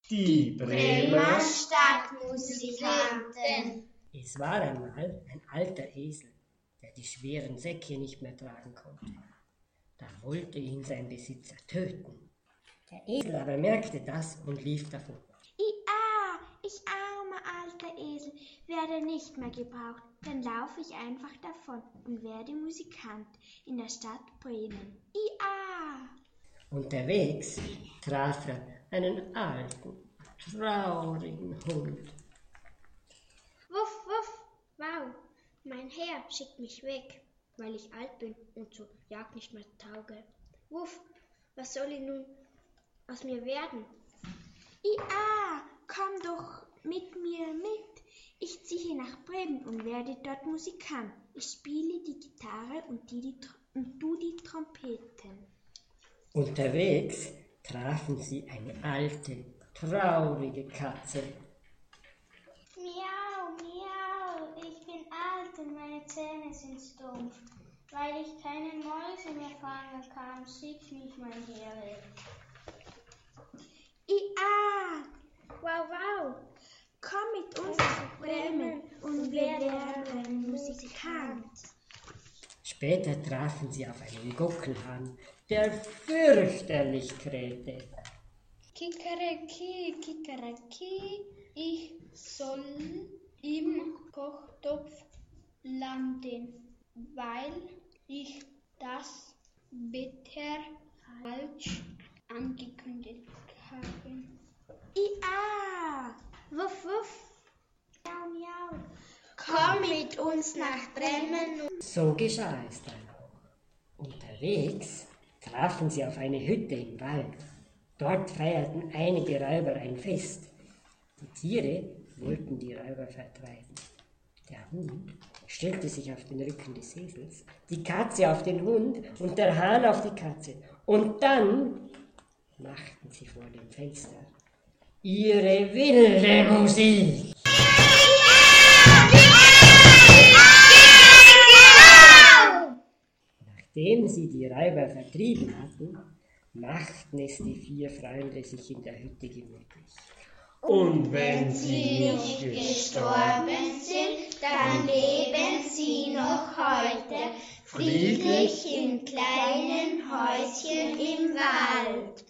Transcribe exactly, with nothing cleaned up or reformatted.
Die Bremer Stadtmusikanten. Es war einmal ein alter Esel, der die schweren Säcke nicht mehr tragen konnte. Da wollte ihn sein Besitzer töten. Der Esel aber merkte das und lief davon. Ia, ich armer alter Esel, werde nicht mehr gebraucht. Dann laufe ich einfach davon und werde Musikant in der Stadt Bremen. Ia! Unterwegs traf er einen alten, traurigen Hund. Wuff, wuff, wow, mein Herr schickt mich weg, weil ich alt bin und zur Jagd nicht mehr tauge. Wuff, was soll ich nun aus mir werden? Ia, komm doch mit mir mit. Ich ziehe nach Bremen und werde dort Musikant. Ich spiele die Gitarre und, die, die, und du die Trompeten. Unterwegs trafen sie eine alte, traurige Katze. Miau, miau, ich bin alt und meine Zähne sind stumpf. Weil ich keine Mäuse mehr fangen kann, schickt mich mein Herr weg. Ia, Wow, wow, komm mit uns nach Bremen und wir werden ein Musikant. Später trafen sie auf einen Gockelhahn, der fürchterlich krähte. Kikeriki, Kikeriki, ich soll im Kochtopf landen, weil ich das Wetter falsch angekündigt habe. Ia, Wuff, wuff, miau, miau. komm mit uns nach Bremen. So geschah es dann. Unterwegs trafen sie auf eine Hütte im Wald. Dort feierten einige Räuber ein Fest. Die Tiere wollten die Räuber vertreiben. Der Hund stellte sich auf den Rücken des Esels, die Katze auf den Hund und der Hahn auf die Katze. Und dann machten sie vor dem Fenster ihre wilde Musik. Nachdem sie die Räuber vertrieben hatten, machten es die vier Freunde sich in der Hütte gemütlich. Und wenn sie nicht gestorben sind, dann leben sie noch heute friedlich in kleinen Häuschen im Wald.